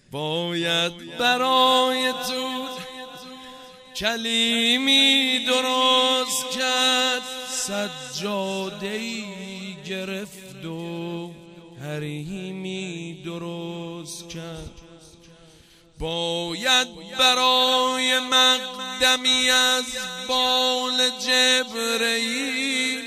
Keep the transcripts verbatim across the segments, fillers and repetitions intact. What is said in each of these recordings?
باید برای تو کلیمی درست کرد، سجاده‌ای گرفت و حریمی درست کرد. باید برای مقدمی از بال جبرئیل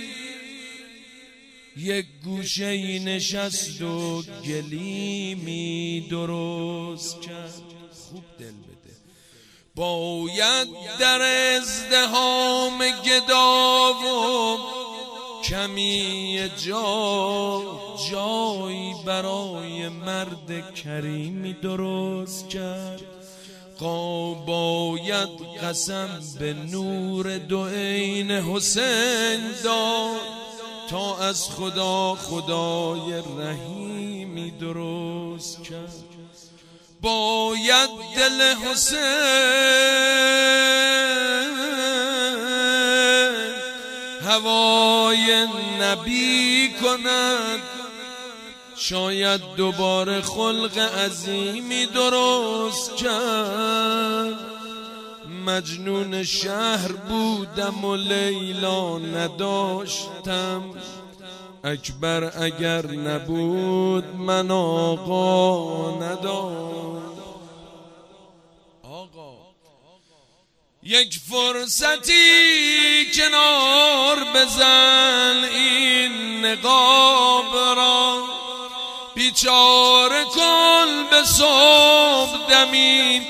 یک گوشه نشست و گلیمی درست کرد. خوب دل بده. باید در ازدحام گدا و کمی جا جایی برای مرد کریمی درست کرد. باید قسم به نور دو عین حسین داد تا از خدا خدای رحیمی درست کرد. باید دل حسین هوای نبی کند، شاید دوباره خلق عظیمی درست کرد. مجنون شهر بودم و لیلا نداشتم، اکبر اگر نبود من آقا نداشت. آقا یک فرصتی کنار بزن این نقاب را، بیچاره کن به صبح دمی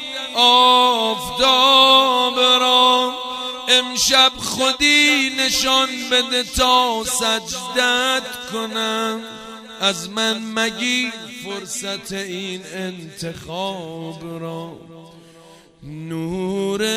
آفتاب را. امشب خودی نشان بده تا سجدت کنم، از من مگی فرصت این انتخاب را. نور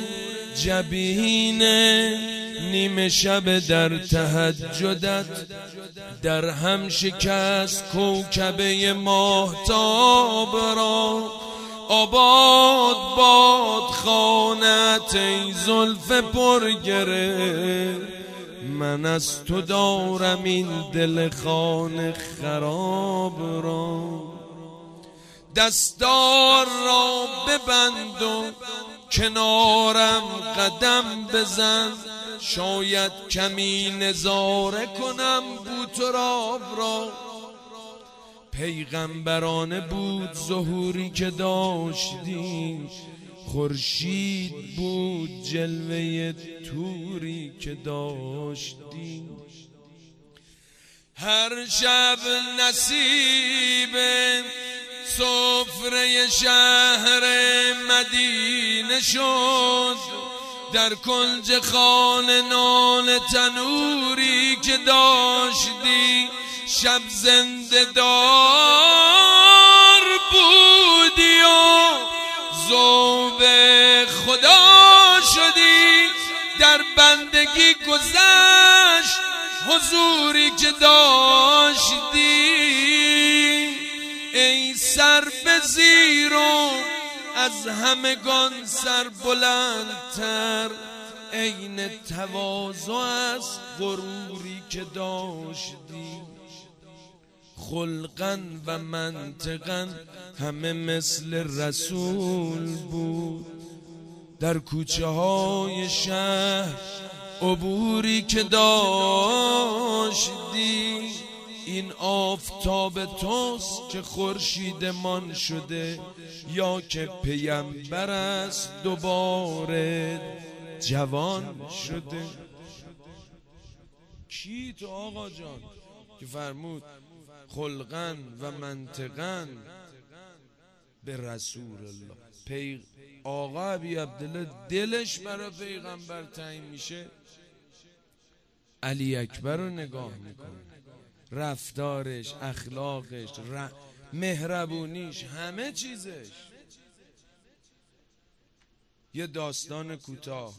جبین نیمه شب در تهجدت در هم شکست کوکبه ماهتاب را. آباد باد خانت ای زلف پرگره، من از تو دارم این دل خانه خراب را. دستار را ببند و کنارم قدم بزن، شاید کمی نظاره کنم بوتراب را. پیغمبرانه بود ظهوری که داشتی، خورشید بود جلوه توری که داشتی. هر شب نصیب سفره شهر مدینه شد، در کنج خانه نان تنوری که داشتی. شب زنده دار بودی و ذوب خدا شدی، در بندگی گذشت حضوری که داشتی. ای سر به زیر و از همگان سر بلندتر، عین تواضع از غروری که داشتی. خلقا و منطقا همه مثل رسول بود، در کوچه های شهر عبوری که داشتی. این آفتاب توست که خورشیدمان شده، یا که پیامبر است دوباره جوان شده. کی تو آقا جان که فرمود خلقا و منطقا به رسول الله. پی آقا ابی عبدالله دلش برای پیغمبر تعیین میشه، علی اکبر رو نگاه میکنه، رفتارش، اخلاقش، ر... مهربونیش، همه چیزش. یه داستان کوتاه.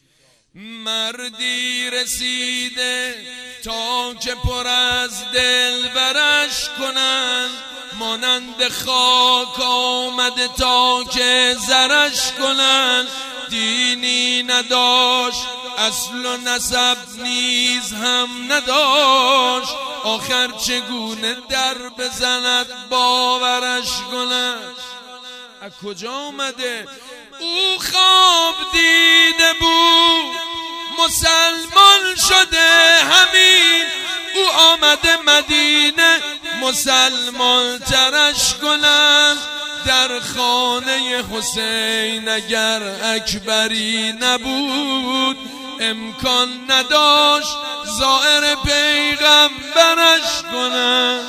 مردی رسیده تا که پر از دل برش کنن، مانند خاک آمده تا که زرش کنن. دینی نداشت، اصل و نسب نیز هم نداشت، آخر چگونه در بزند باورش کند. از کجا آمده؟ او خواب دیده بود مسلمان شده همین، او آمده مدینه مسلمان ترش کنن. در خانه حسین اگر اکبری نبود امکان نداشت زائر پیغمبرش کنن.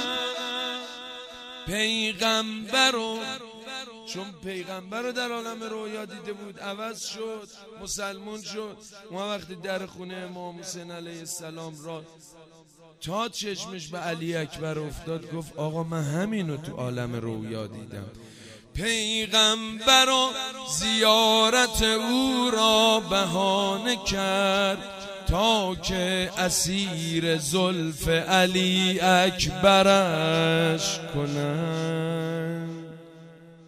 پیغمبر رو چون پیغمبر رو در عالم رویا دیده بود عوض شد، مسلمان شد. ما وقتی در خونه امام حسین علیه السلام را تا چشمش به علی اکبر افتاد گفت آقا من همینو تو عالم رویا دیدم. پیغمبر و زیارت او را بهانه کرد تا که اسیر زلف علی اکبرش کنند.